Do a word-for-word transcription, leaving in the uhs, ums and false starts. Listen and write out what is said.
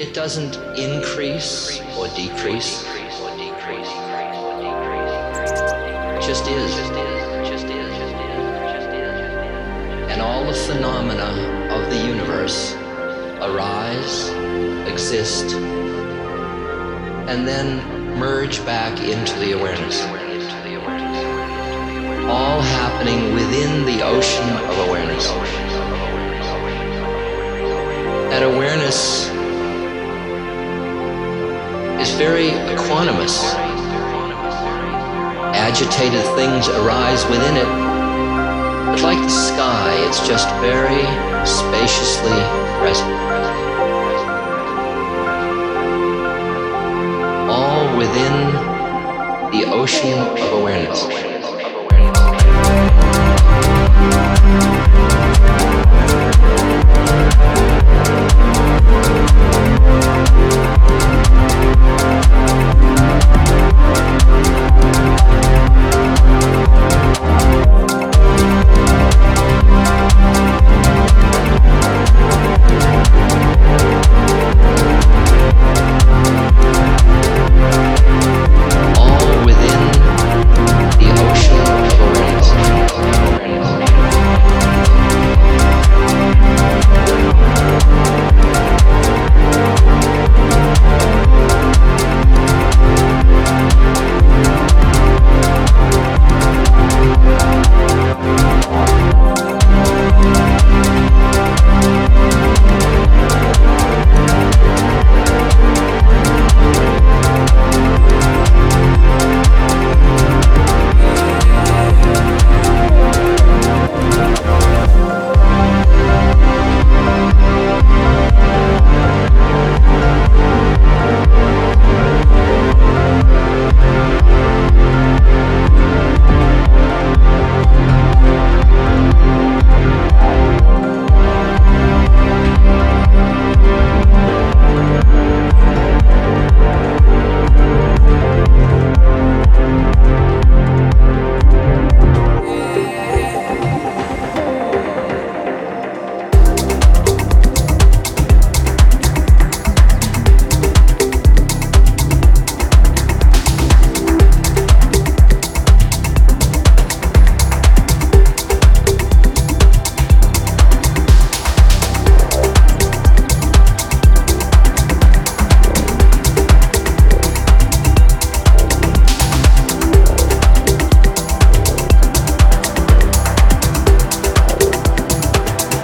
It doesn't increase or decrease. It just is. And all the phenomena of the universe arise, exist, and then merge back into the awareness. All happening within the ocean of awareness. That awareness is very equanimous. Agitated things arise within it, but like the sky, it's just very spaciously present. All within the ocean of awareness.